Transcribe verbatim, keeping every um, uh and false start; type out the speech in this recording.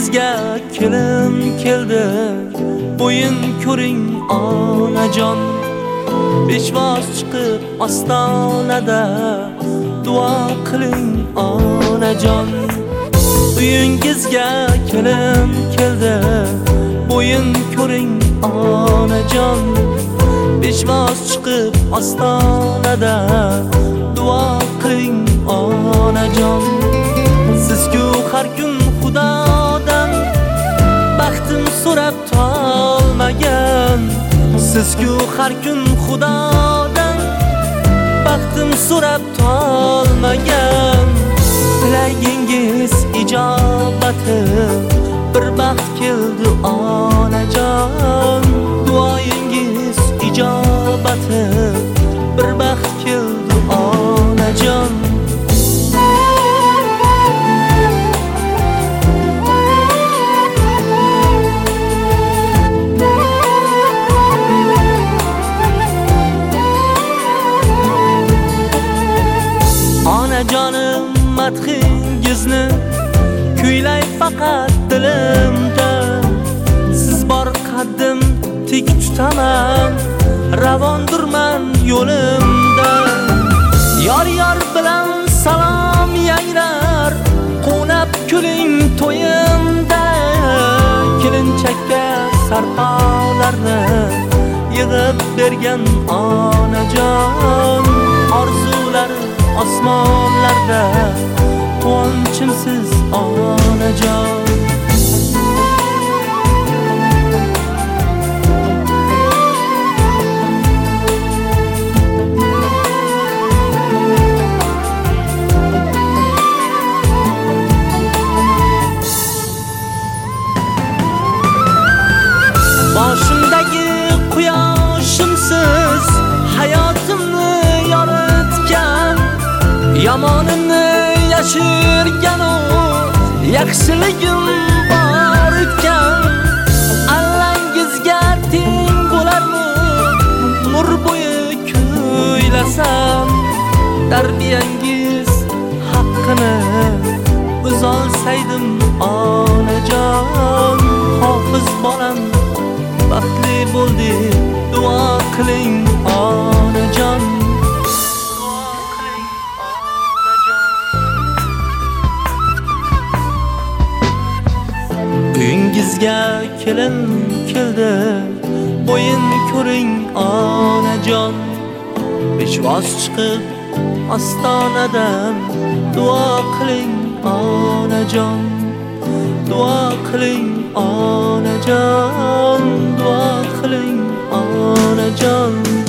uyingizga kelin keldi, bo'yin ko'ring onajon. Beshvoz chiqib ostonada duo qiling onajon. Uyingizga kelin keldi, bo'yin ko'ring onajon. Beshvoz chiqib ostonada duo qiling onajon. Sizku har kun Xudodan baxtim so'rab tolmagan. Sizku har kun Xudodan baxtim so'rab tolmagan. Tilagingiz ijobati bir baxt keldi onajon. Duoyingiz ijobati bir baxt keldi onajon. Onajonim madhingizni kuylay faqat dilimda. Siz bor qaddim tik tutaman, ravondurman yo'limda. Yor yor bilan salom yangrar, qo'nab kuling to'yimda. Kelinchakka sarpolarni yig'ib bergan onajon. Orzulari osmonlarda, quvonchimsiz onajon. Boshimdagi quyoshimsiz hayotimni yoritgan. Yomonimni yashirgan u yaxshiligim bor etgan. Allangizga teng bo'larmi umr bo'yi kuylasam. Tarbiyangiz haqqini o'zolsaydim onajon. Hofiz bolam baxtli bo'ldi, duo qiling onajon. Uyingizga kelin keldi, bo'yin ko'ring onajon. Beshvoz chiqib ostonadan duo qiling onajon. Duo qiling onajon, duo qiling onajon.